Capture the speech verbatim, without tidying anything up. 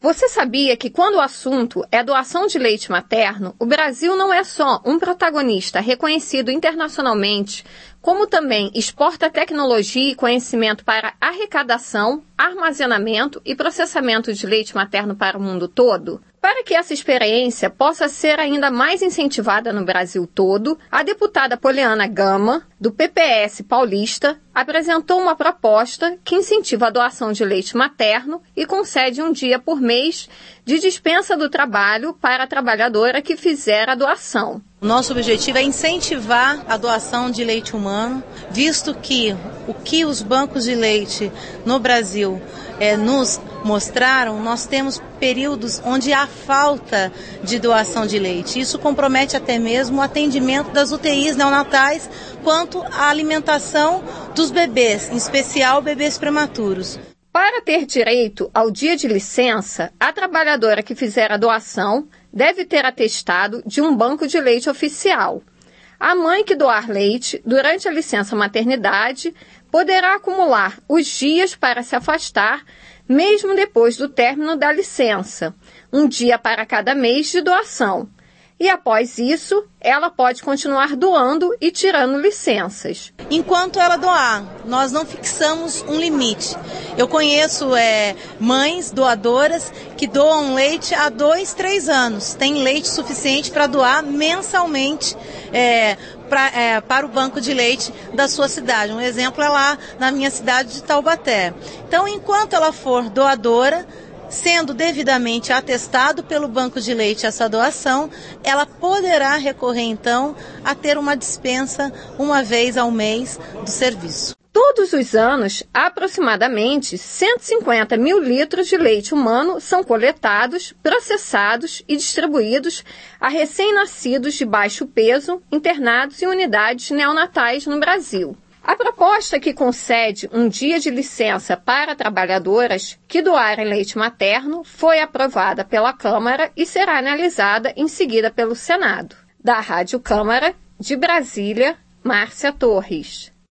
Você sabia que quando o assunto é doação de leite materno, o Brasil não é só um protagonista reconhecido internacionalmente, como também exporta tecnologia e conhecimento para arrecadação, armazenamento e processamento de leite materno para o mundo todo? Para que essa experiência possa ser ainda mais incentivada no Brasil todo, a deputada Poliana Gama, do P P S paulista, apresentou uma proposta que incentiva a doação de leite materno e concede um dia por mês de dispensa do trabalho para a trabalhadora que fizer a doação. O nosso objetivo é incentivar a doação de leite humano, visto que o que os bancos de leite no Brasil é, nos mostraram, nós temos períodos onde há falta de doação de leite. Isso compromete até mesmo o atendimento das U T Is neonatais quanto à alimentação dos bebês, em especial bebês prematuros. Para ter direito ao dia de licença, a trabalhadora que fizer a doação deve ter atestado de um banco de leite oficial. A mãe que doar leite durante a licença maternidade poderá acumular os dias para se afastar, mesmo depois do término da licença, um dia para cada mês de doação. E após isso, ela pode continuar doando e tirando licenças. Enquanto ela doar, nós não fixamos um limite. Eu conheço é, mães doadoras que doam leite há dois, três anos. Tem leite suficiente para doar mensalmente é, pra, é, para o banco de leite da sua cidade. Um exemplo é lá na minha cidade de Taubaté. Então, enquanto ela for doadora, sendo devidamente atestado pelo banco de leite essa doação, ela poderá recorrer então a ter uma dispensa uma vez ao mês do serviço. Todos os anos, aproximadamente cento e cinquenta mil litros de leite humano são coletados, processados e distribuídos a recém-nascidos de baixo peso internados em unidades neonatais no Brasil. A proposta que concede um dia de licença para trabalhadoras que doarem leite materno foi aprovada pela Câmara e será analisada em seguida pelo Senado. Da Rádio Câmara, de Brasília, Márcia Torres.